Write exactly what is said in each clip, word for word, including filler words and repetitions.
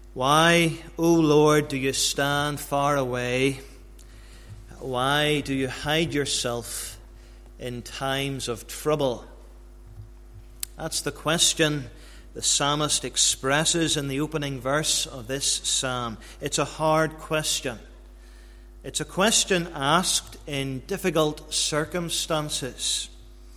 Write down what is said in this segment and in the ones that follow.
Why, O Lord, do you stand far away? Why do you hide yourself in times of trouble? That's the question the psalmist expresses in the opening verse of this psalm. It's a hard question. It's a question asked in difficult circumstances.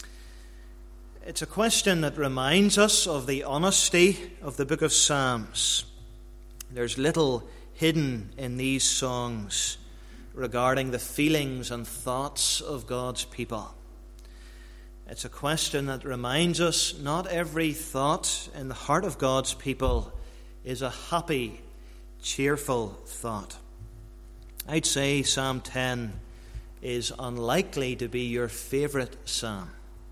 It's a question that reminds us of the honesty of the book of Psalms. There's little hidden in these songs regarding the feelings and thoughts of God's people. It's a question that reminds us not every thought in the heart of God's people is a happy, cheerful thought. I'd say Psalm ten is unlikely to be your favourite psalm.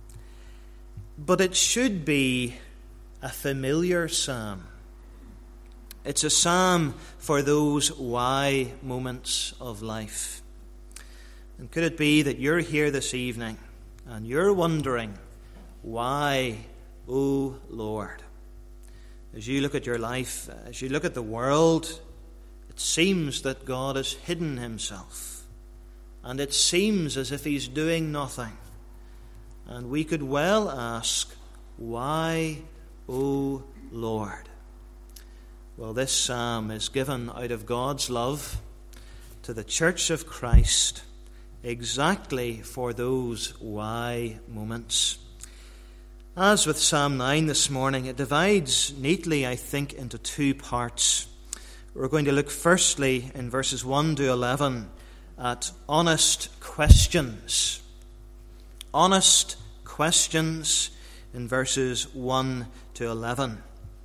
But it should be a familiar psalm. It's a psalm for those why moments of life. And could it be that you're here this evening and you're wondering, why, O Lord? As you look at your life, as you look at the world, it seems that God has hidden himself. And it seems as if he's doing nothing. And we could well ask, why, O Lord? Well, this psalm is given out of God's love to the Church of Christ exactly for those why moments. As with Psalm nine this morning, it divides neatly, I think, into two parts. We're going to look firstly in verses one to eleven at honest questions. Honest questions in verses one to eleven.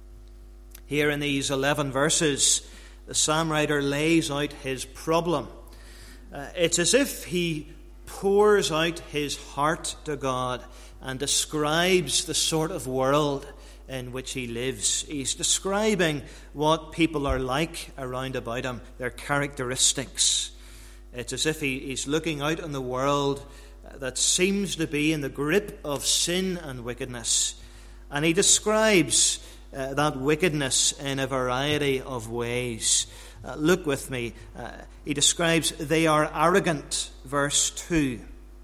Here in these eleven verses, the psalm writer lays out his problem. Uh, it's as if he pours out his heart to God and describes the sort of world in which he lives. He's describing what people are like around about him, their characteristics. It's as if he, he's looking out on the world that seems to be in the grip of sin and wickedness. And he describes Uh, that wickedness in a variety of ways. Uh, look with me. Uh, he describes they are arrogant, verse two.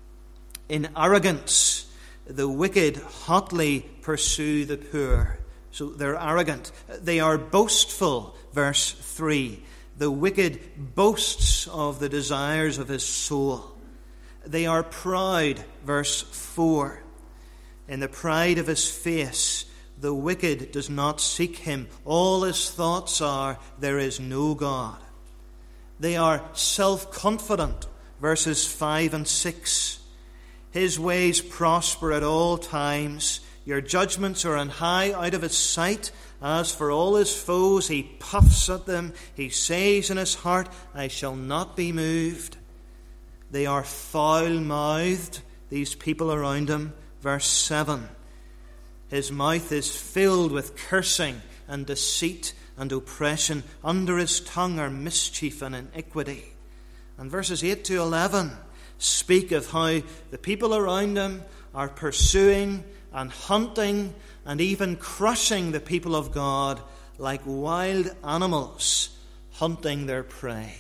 In arrogance, the wicked hotly pursue the poor. So they're arrogant. They are boastful, verse three. The wicked boasts of the desires of his soul. They are proud, verse four. In the pride of his face, the wicked does not seek him. All his thoughts are, there is no God. They are self-confident, verses five and six. His ways prosper at all times. Your judgments are on high out of his sight. As for all his foes, he puffs at them. He says in his heart, I shall not be moved. They are foul-mouthed, these people around him, verse seven. His mouth is filled with cursing and deceit and oppression. Under his tongue are mischief and iniquity. And verses eight to eleven speak of how the people around him are pursuing and hunting and even crushing the people of God like wild animals hunting their prey.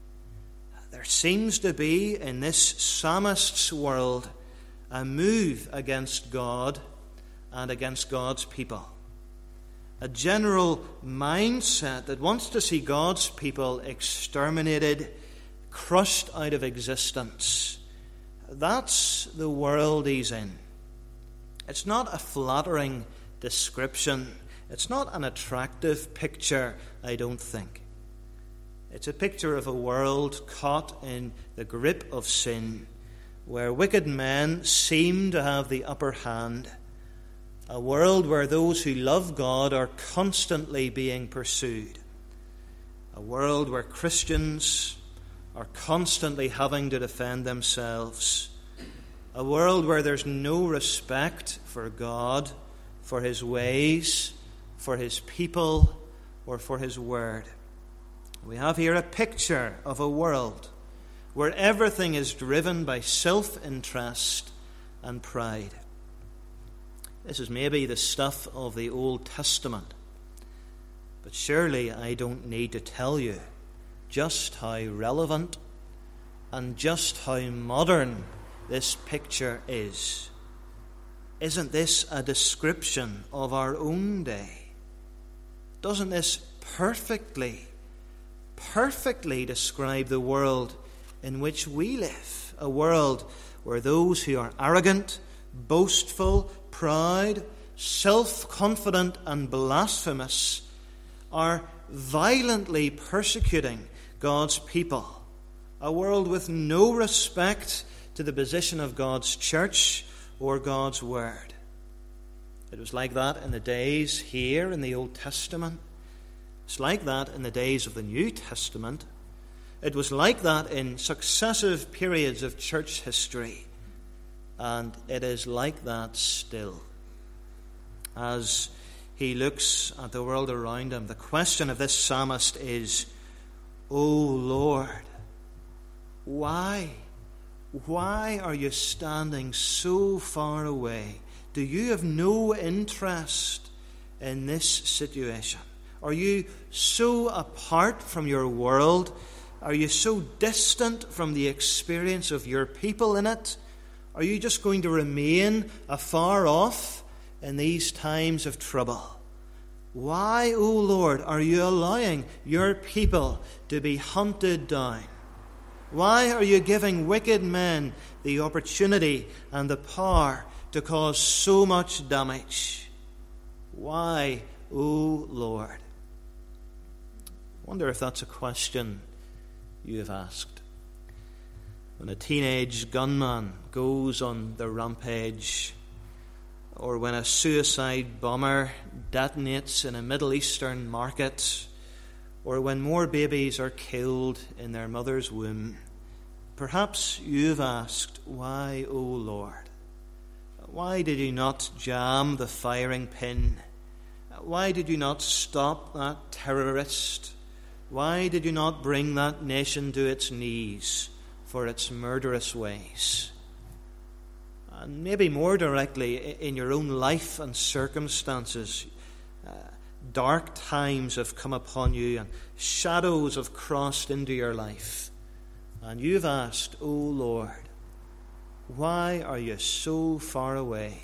There seems to be in this psalmist's world a move against God and against God's people. A general mindset that wants to see God's people exterminated, crushed out of existence. That's the world he's in. It's not a flattering description. It's not an attractive picture, I don't think. It's a picture of a world caught in the grip of sin, where wicked men seem to have the upper hand. A world where those who love God are constantly being pursued. A world where Christians are constantly having to defend themselves. A world where there's no respect for God, for his ways, for his people, or for his word. We have here a picture of a world where everything is driven by self-interest and pride. This is maybe the stuff of the Old Testament. But surely I don't need to tell you just how relevant and just how modern this picture is. Isn't this a description of our own day? Doesn't this perfectly, perfectly describe the world in which we live? A world where those who are arrogant, boastful, proud, self-confident and blasphemous are violently persecuting God's people. A world with no respect to the position of God's church or God's word. It was like that in the days here in the Old Testament. It's like that in the days of the New Testament. It was like that in successive periods of church history. And it is like that still. As he looks at the world around him, the question of this psalmist is, "O Lord, why? Why are you standing so far away? Do you have no interest in this situation? Are you so apart from your world? Are you so distant from the experience of your people in it? Are you just going to remain afar off in these times of trouble? Why, O Lord, are you allowing your people to be hunted down? Why are you giving wicked men the opportunity and the power to cause so much damage? Why, O Lord?" I wonder if that's a question you have asked. When a teenage gunman goes on the rampage, or when a suicide bomber detonates in a Middle Eastern market, or when more babies are killed in their mother's womb, perhaps you've asked, "Why, O Lord? Why did you not jam the firing pin? Why did you not stop that terrorist? Why did you not bring that nation to its knees for its murderous ways?" And maybe more directly, in your own life and circumstances, uh, dark times have come upon you and shadows have crossed into your life. And you've asked, "O Lord, why are you so far away?"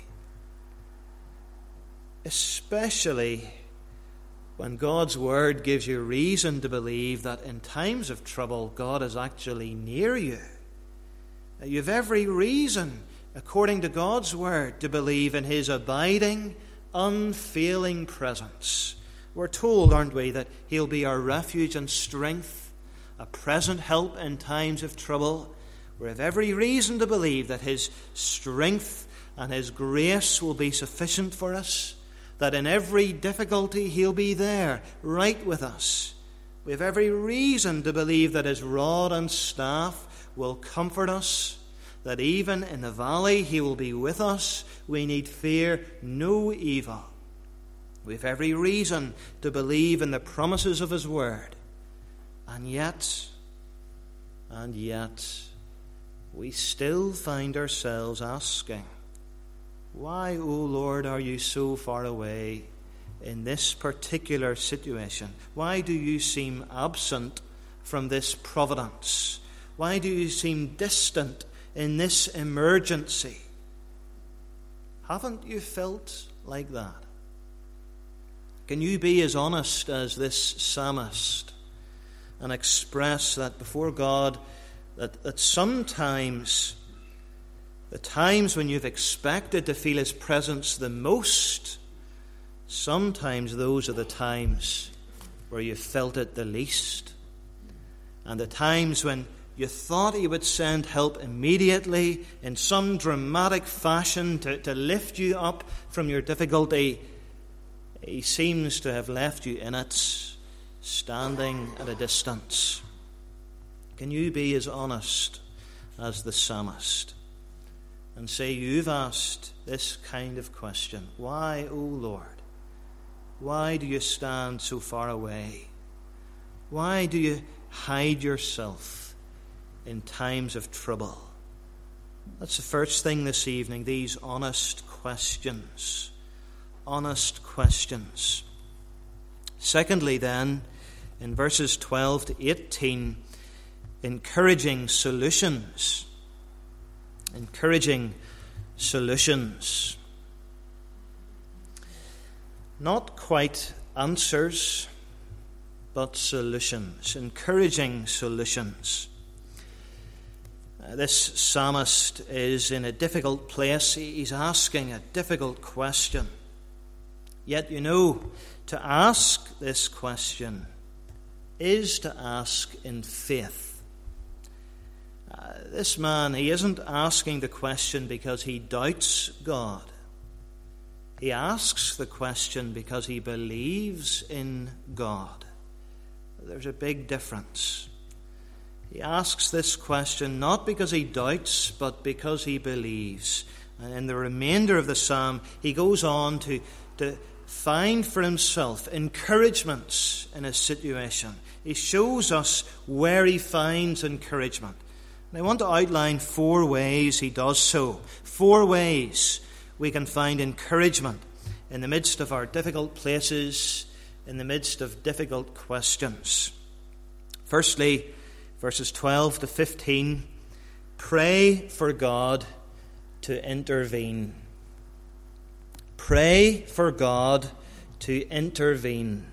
Especially when God's word gives you reason to believe that in times of trouble, God is actually near you. You have every reason, according to God's word, to believe in his abiding, unfailing presence. We're told, aren't we, that he'll be our refuge and strength, a present help in times of trouble. We have every reason to believe that his strength and his grace will be sufficient for us, that in every difficulty he'll be there, right with us. We have every reason to believe that his rod and staff will comfort us, that even in the valley he will be with us. We need fear no evil. We have every reason to believe in the promises of his word. And yet, and yet, we still find ourselves asking, "Why, O Lord, are you so far away in this particular situation? Why do you seem absent from this providence? Why do you seem distant in this emergency?" Haven't you felt like that? Can you be as honest as this psalmist and express that before God, that, that sometimes the times when you've expected to feel his presence the most, sometimes those are the times where you felt it the least. And the times when you thought he would send help immediately in some dramatic fashion to, to lift you up from your difficulty, he seems to have left you in it, standing at a distance. Can you be as honest as the psalmist and say you've asked this kind of question? Why, O Lord? Why do you stand so far away? Why do you hide yourself in times of trouble? That's the first thing this evening, these honest questions. Honest questions. Secondly, then, in verses twelve to eighteen, encouraging solutions. Encouraging solutions. Not quite answers, but solutions. Encouraging solutions. Uh, this psalmist is in a difficult place. He's asking a difficult question. Yet, you know, to ask this question is to ask in faith. Uh, this man, he isn't asking the question because he doubts God. He asks the question because he believes in God. There's a big difference. He asks this question not because he doubts, but because he believes. And in the remainder of the psalm, he goes on to, to find for himself encouragements in his situation. He shows us where he finds encouragement. And I want to outline four ways he does so. Four ways we can find encouragement in the midst of our difficult places, in the midst of difficult questions. Firstly, verses twelve to fifteen, pray for God to intervene. Pray for God to intervene.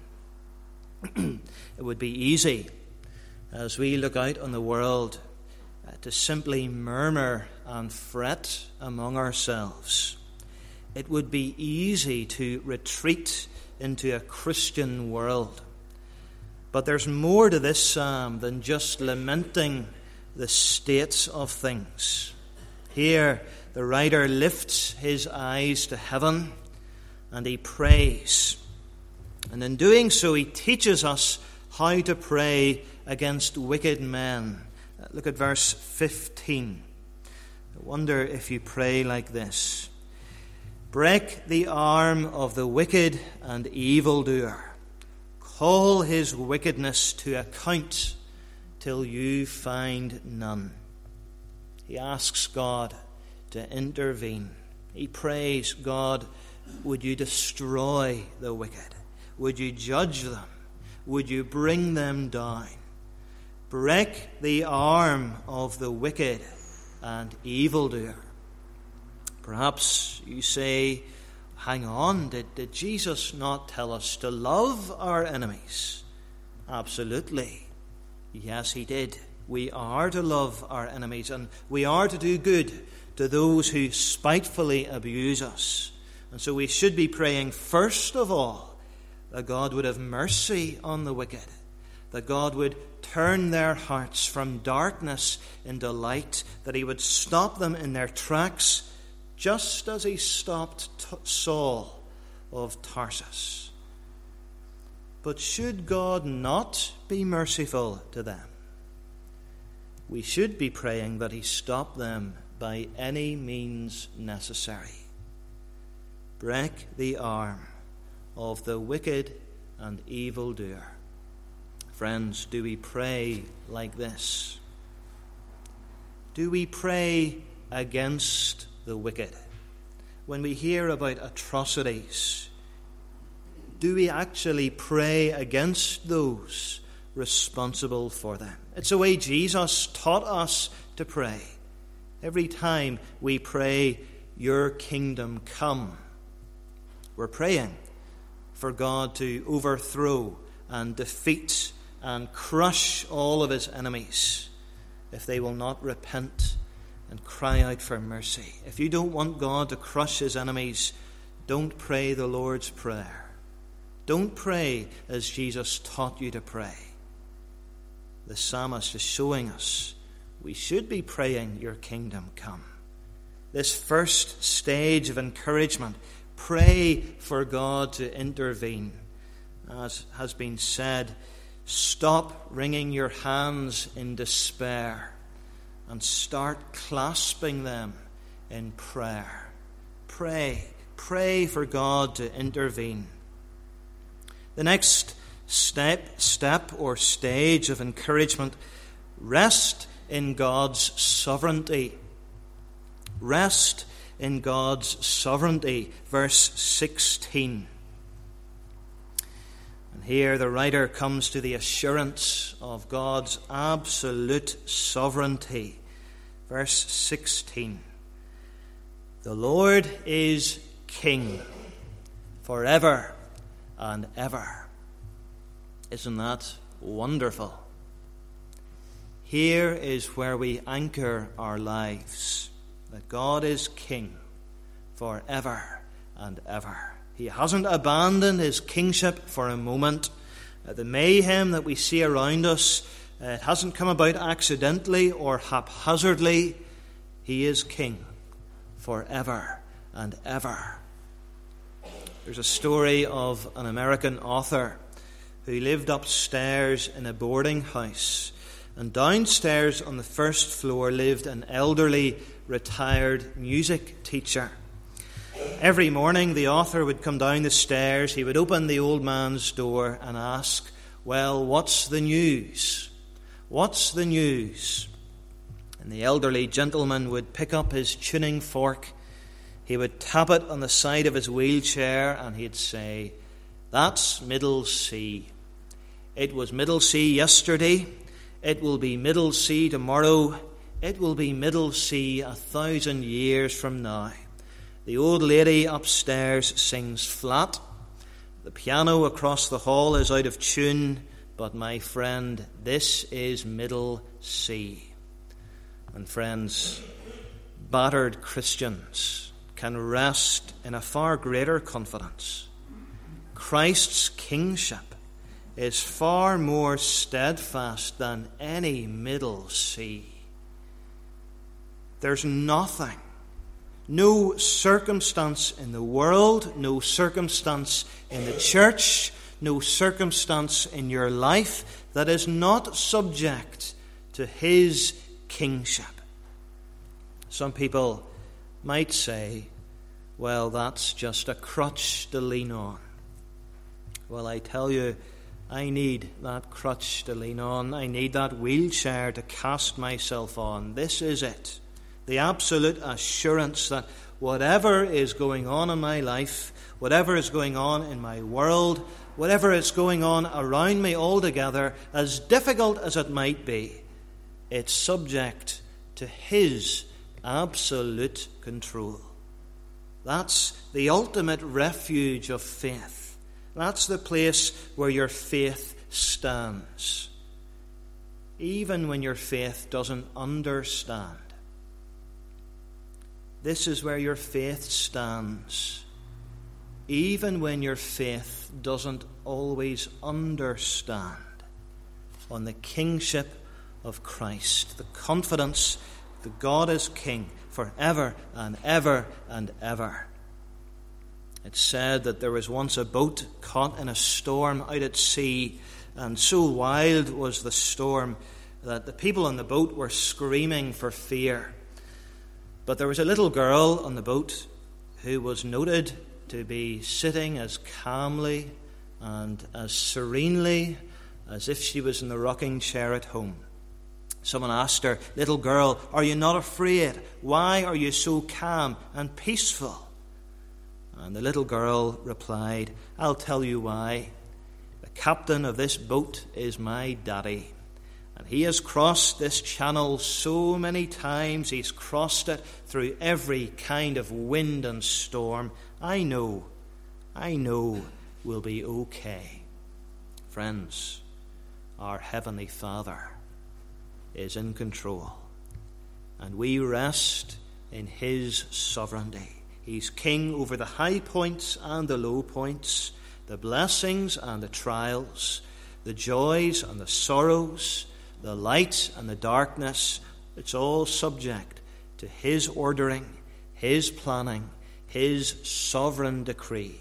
It would be easy, as we look out on the world, uh, to simply murmur and fret among ourselves. It would be easy to retreat into a Christian world. But there's more to this psalm than just lamenting the state of things. Here, the writer lifts his eyes to heaven and he prays. And in doing so, he teaches us how to pray against wicked men. Look at verse fifteen. I wonder if you pray like this. Break the arm of the wicked and evildoer. Call his wickedness to account till you find none. He asks God to intervene. He prays, God, would you destroy the wicked? Would you judge them? Would you bring them down? Break the arm of the wicked and evildoer. Perhaps you say, hang on, did, did Jesus not tell us to love our enemies? Absolutely. Yes, he did. We are to love our enemies, and we are to do good to those who spitefully abuse us. And so we should be praying first of all that God would have mercy on the wicked, that God would turn their hearts from darkness into light, that he would stop them in their tracks, just as he stopped Saul of Tarsus. But should God not be merciful to them, we should be praying that he stop them by any means necessary. Break the arm of the wicked and evildoer. Friends, do we pray like this? Do we pray against the wicked? When we hear about atrocities, do we actually pray against those responsible for them? It's the way Jesus taught us to pray. Every time we pray, your kingdom come, we're praying for God to overthrow and defeat and crush all of his enemies if they will not repent and cry out for mercy. If you don't want God to crush his enemies, don't pray the Lord's Prayer. Don't pray as Jesus taught you to pray. The psalmist is showing us we should be praying, your kingdom come. This first stage of encouragement, pray for God to intervene. As has been said, stop wringing your hands in despair and start clasping them in prayer. Pray. Pray for God to intervene. The next step, step or stage of encouragement, rest in God's sovereignty. Rest in God's sovereignty. Verse sixteen. And And here the writer comes to the assurance of God's absolute sovereignty. Verse sixteen. The Lord is King forever and ever. Isn't that wonderful? Here is where we anchor our lives, that God is King forever and ever. He hasn't abandoned his kingship for a moment. Uh, the mayhem that we see around us, uh, it hasn't come about accidentally or haphazardly. He is King forever and ever. There's a story of an American author who lived upstairs in a boarding house, and downstairs on the first floor lived an elderly retired music teacher. Every morning the author would come down the stairs, he would open the old man's door and ask, "Well, what's the news? What's the news?" And the elderly gentleman would pick up his tuning fork, he would tap it on the side of his wheelchair, and he'd say, "That's middle C. It was middle C yesterday, it will be middle C tomorrow, it will be middle C a thousand years from now. The old lady upstairs sings flat. The piano across the hall is out of tune. But my friend, this is middle C." And friends, battered Christians can rest in a far greater confidence. Christ's kingship is far more steadfast than any middle C. There's nothing, no circumstance in the world, no circumstance in the church, no circumstance in your life that is not subject to his kingship. Some people might say, "Well, that's just a crutch to lean on." Well, I tell you, I need that crutch to lean on. I need that wheelchair to cast myself on. This is it. The absolute assurance that whatever is going on in my life, whatever is going on in my world, whatever is going on around me altogether, as difficult as it might be, it's subject to his absolute control. That's the ultimate refuge of faith. That's the place where your faith stands, even when your faith doesn't understand. This is where your faith stands, even when your faith doesn't always understand, on the kingship of Christ, the confidence that God is King forever and ever and ever. It's said that there was once a boat caught in a storm out at sea, and so wild was the storm that the people on the boat were screaming for fear. But there was a little girl on the boat who was noted to be sitting as calmly and as serenely as if she was in the rocking chair at home. Someone asked her, "Little girl, are you not afraid? Why are you so calm and peaceful?" And the little girl replied, "I'll tell you why. The captain of this boat is my daddy. And he has crossed this channel so many times. He's crossed it through every kind of wind and storm. I know, I know we'll be okay." Friends, our Heavenly Father is in control, and we rest in his sovereignty. He's king over the high points and the low points, the blessings and the trials, the joys and the sorrows, the light and the darkness. It's all subject to his ordering, his planning, his sovereign decree.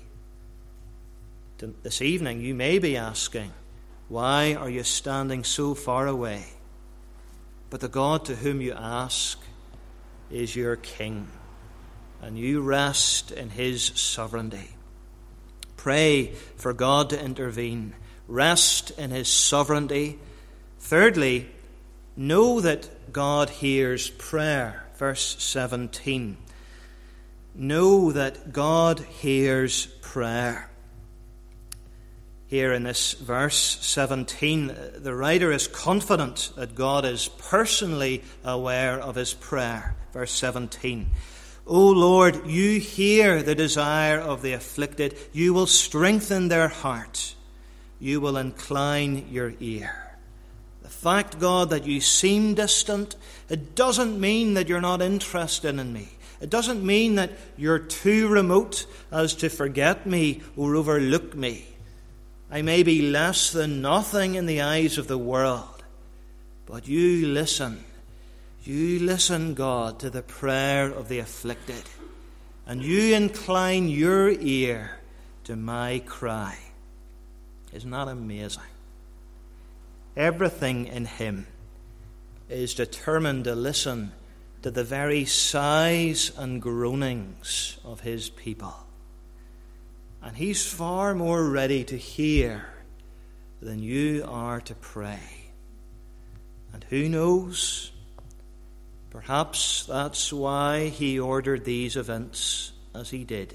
This evening you may be asking, why are you standing so far away? But the God to whom you ask is your King, and you rest in his sovereignty. Pray for God to intervene. Rest in his sovereignty. Thirdly, know that God hears prayer. Verse seventeen. Know that God hears prayer. here in this verse seventeen, the writer is confident that God is personally aware of his prayer. Verse seventeen, O Lord, you hear the desire of the afflicted. You will strengthen their heart. You will incline your ear. The fact, God, that you seem distant, it doesn't mean that you're not interested in me. It doesn't mean that you're too remote as to forget me or overlook me. I may be less than nothing in the eyes of the world, but you listen. You listen, God, to the prayer of the afflicted, and you incline your ear to my cry. Isn't that amazing? Everything in him is determined to listen to the very sighs and groanings of his people. And he's far more ready to hear than you are to pray. And who knows? Perhaps that's why he ordered these events as he did,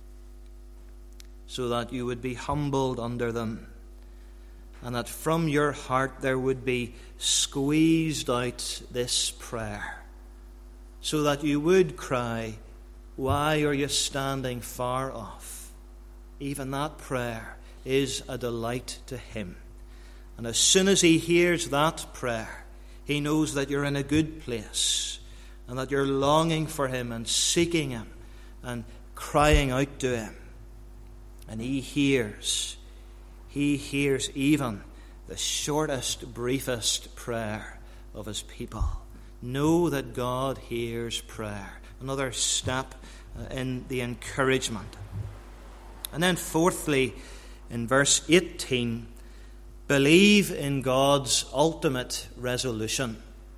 so that you would be humbled under them, and that from your heart there would be squeezed out this prayer, so that you would cry, why are you standing far off? Even that prayer is a delight to him. And as soon as he hears that prayer, he knows that you're in a good place, and that you're longing for him and seeking him and crying out to him. And he hears. He hears even the shortest, briefest prayer of his people. Know that God hears prayer. Another step in the encouragement. And then fourthly, in verse eighteen, believe in God's ultimate resolution.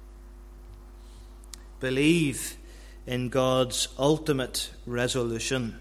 Believe in God's ultimate resolution.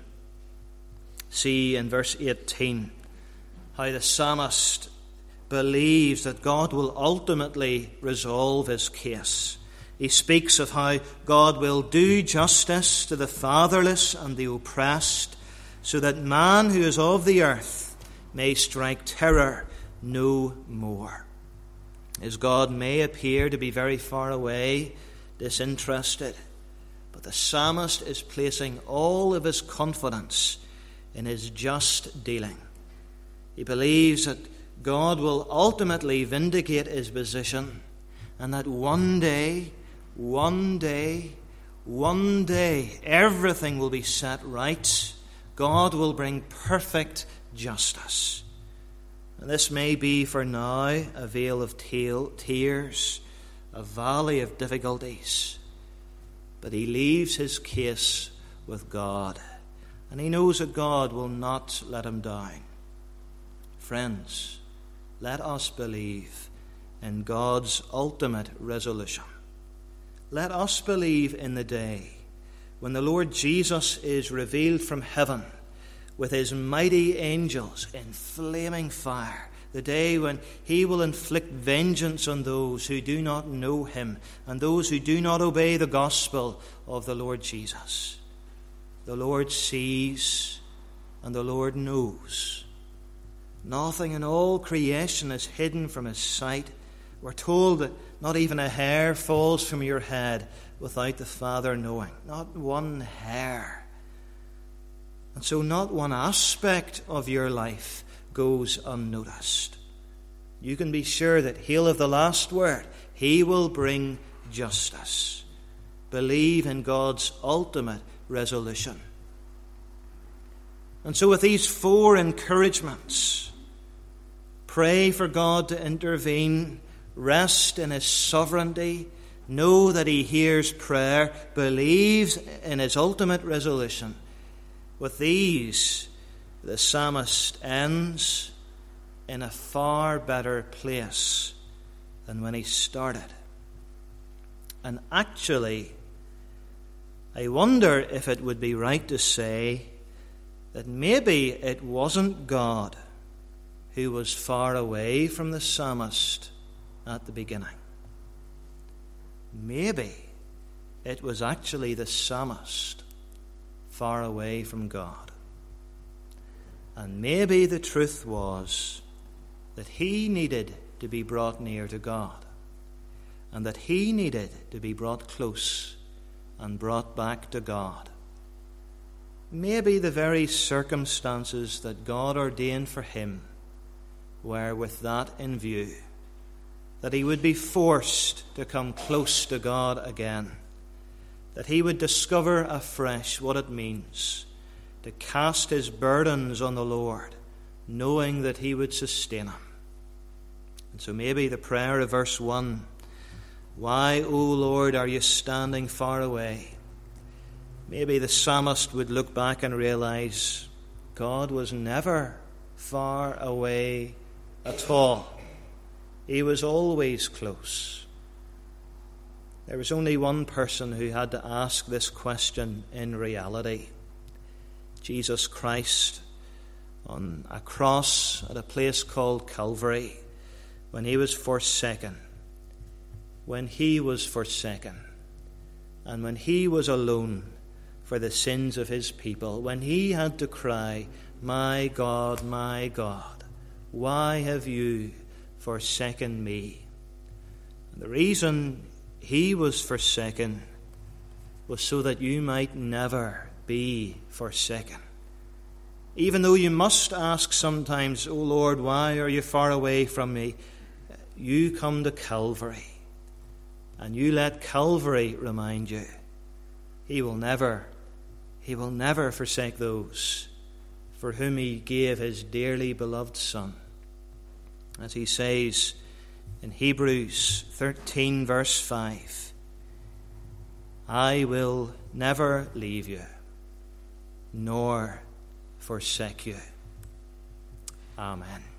See in verse eighteen how the psalmist believes that God will ultimately resolve his case. He speaks of how God will do justice to the fatherless and the oppressed, so that man who is of the earth may strike terror no more. His God may appear to be very far away, disinterested, but the psalmist is placing all of his confidence in his just dealing. He believes that God will ultimately vindicate his position, and that one day, one day, one day, everything will be set right. God will bring perfect justice. And this may be for now a vale of tears, a valley of difficulties. But he leaves his case with God, and he knows that God will not let him down. Friends, let us believe in God's ultimate resolution. Let us believe in the day when the Lord Jesus is revealed from heaven with his mighty angels in flaming fire, the day when he will inflict vengeance on those who do not know him and those who do not obey the gospel of the Lord Jesus. The Lord sees and the Lord knows. Nothing in all creation is hidden from his sight. We're told that not even a hair falls from your head without the Father knowing. Not one hair. And so not one aspect of your life goes unnoticed. You can be sure that he'll have the last word. He will bring justice. Believe in God's ultimate resolution. And so with these four encouragements, pray for God to intervene, rest in his sovereignty, know that he hears prayer, believes in his ultimate resolution. With these, the psalmist ends in a far better place than when he started. And actually, I wonder if it would be right to say that maybe it wasn't God who was far away from the psalmist at the beginning. Maybe it was actually the psalmist far away from God. And maybe the truth was that he needed to be brought near to God, and that he needed to be brought close and brought back to God. Maybe the very circumstances that God ordained for him were with that in view, that he would be forced to come close to God again, that he would discover afresh what it means to cast his burdens on the Lord, knowing that he would sustain him. And so maybe the prayer of verse one, "Why, O Lord, are you standing far away?" Maybe the psalmist would look back and realize God was never far away at all. He was always close. There was only one person who had to ask this question in reality: Jesus Christ on a cross at a place called Calvary, when he was forsaken, when he was forsaken, and when he was alone for the sins of his people, when he had to cry, "My God, my God, why have you forsaken me?" And the reason he was forsaken was so that you might never be forsaken. Even though you must ask sometimes, "O Lord, why are you far away from me?" you come to Calvary, and you let Calvary remind you he will never, he will never forsake those for whom he gave his dearly beloved Son. As he says in Hebrews thirteen verse five, "I will never leave you, nor forsake you." Amen.